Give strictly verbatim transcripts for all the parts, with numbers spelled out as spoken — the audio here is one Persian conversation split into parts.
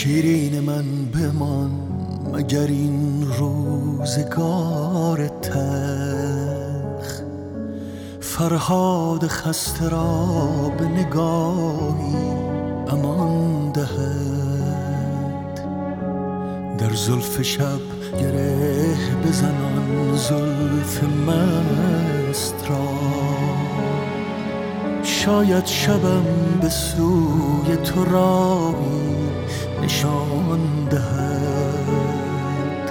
شیرین من بمان مگر این روزگار تلخ، فرهاد خسته را به نگاهی امان دهد. در زلف شب گره بزنان زلف مست را، شاید شبم به سوی تو راهی نشان دهد.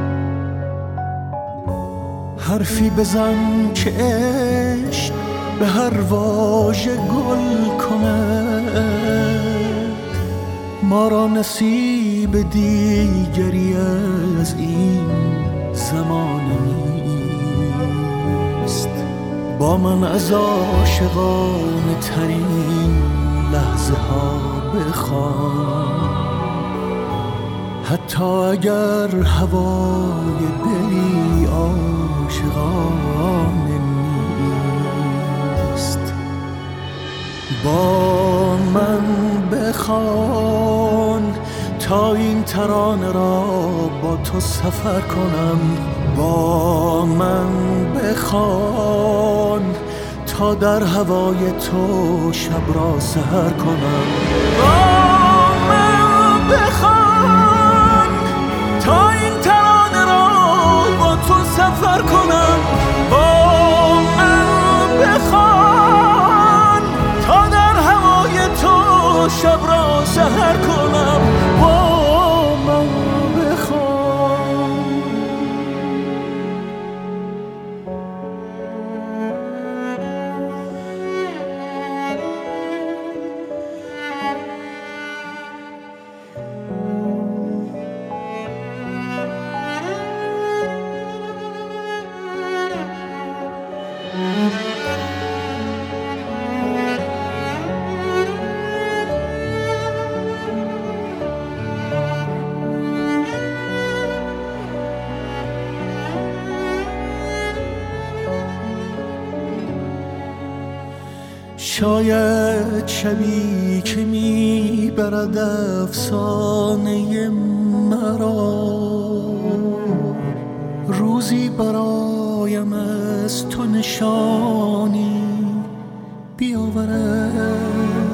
حرفی بزن که عشق به هر واژه گل کند، ما را نصیب دیگری از این زمانه نیست. با من از عاشقانه ترین لحظه ها بخوان، حتی اگر هوای دلی عاشقانه نیست. با من بخوان تا این ترانه را با تو سفر کنم. با من بخوان تا در هوای تو شب را سحر کنم. با من بخوان تا این ترانه را با تو سفر کنم. با من بخوان تا در هوای تو شب را سحر کنم. با من بخوان. شاید شبی که میبرد افسانه مرا، روزی برایم از تو نشانی بیاورد.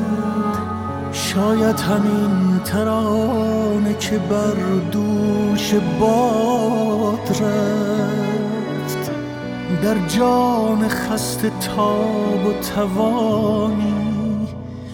شاید همین ترانه که بر دوش باد رفت، در جان خسته تاب و توانی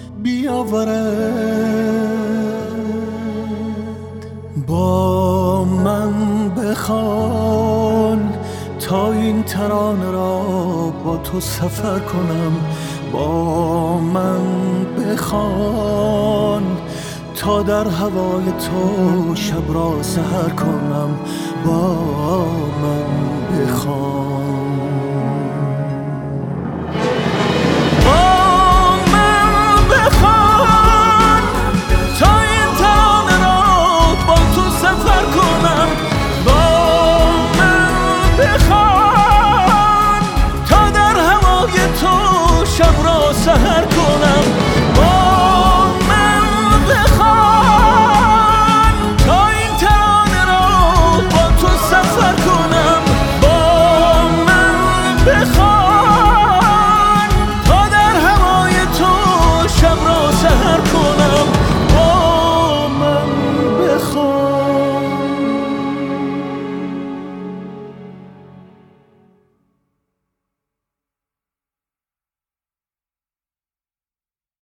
بیاورد. با من بخوان تا این ترانه را با تو سفر کنم. با من بخوان تا در هوای تو شب را سحر کنم. با من بخوان.